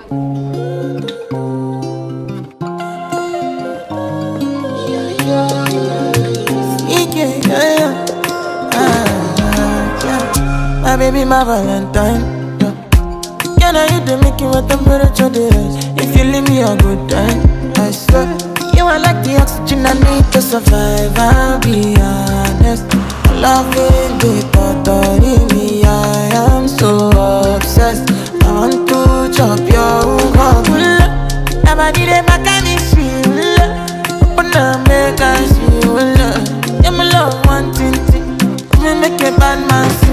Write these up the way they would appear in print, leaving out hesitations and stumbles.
My baby, my Valentine. Can I you to make you a temperature rise? If you leave me a good time, I swear. You are like the oxygen I need to survive, I'll be honest. Loving the thought of me, I am so obsessed. I want to chop your heart. Never did it, my chemistry. Open up, make us see. Yeah, my love, one thing. Me make a bad man sing.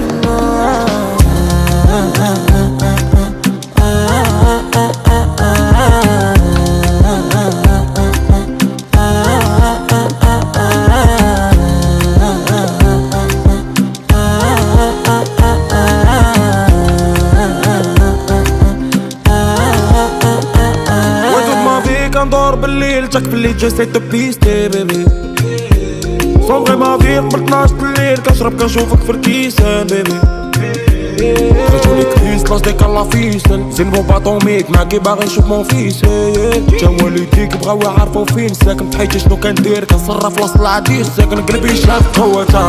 كندور بالليل تاك باللي جاي تو بيستي بيبي صوغي ما في قبل 12 الليل كنشرب كنشوفك في الكيسان بيبي خرجوني كريس لاش ديك الله فيسن زين بو باطوميك معاكي باغي نشوف مون فيس تا والديك بغاو يعرفو فين ساكن في حياتي شنو كندير كنصرف وسط العديس ساكن قلبي شاف قوة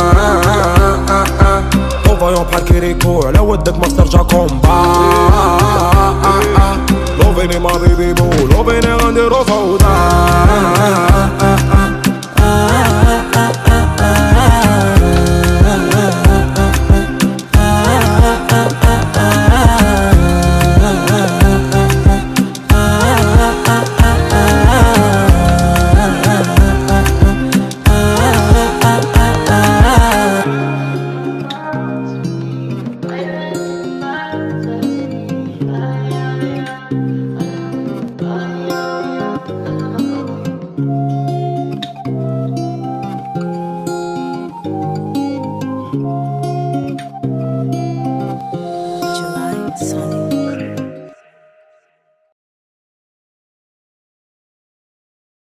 فايون بحال كيريكو على ودك ما ترجع كومبا لوفيني ما بيبي بو لوفيني غنديرو فوضى